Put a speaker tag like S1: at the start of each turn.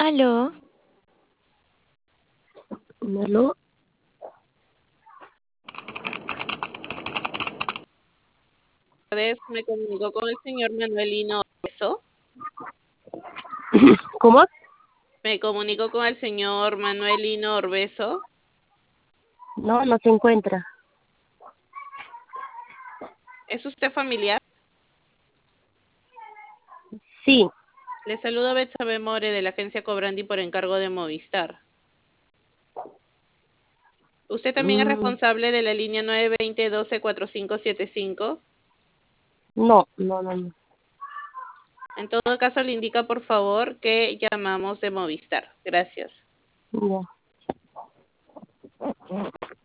S1: Aló,
S2: ¿Aló?
S3: Vez me comunico con el señor Manuelino Orbeso.
S2: ¿Cómo?
S3: Me comunico con el señor Manuelino Orbeso.
S2: No, no se encuentra.
S3: ¿Es usted familiar?
S2: Sí,
S3: Le saludo Betsabe More de la agencia Cobrandi por encargo de Movistar. ¿Usted también es
S2: mm,
S3: responsable de la línea 920-124575?
S2: no.
S3: En todo caso, le indica por favor que llamamos de Movistar. Gracias.
S2: Ya.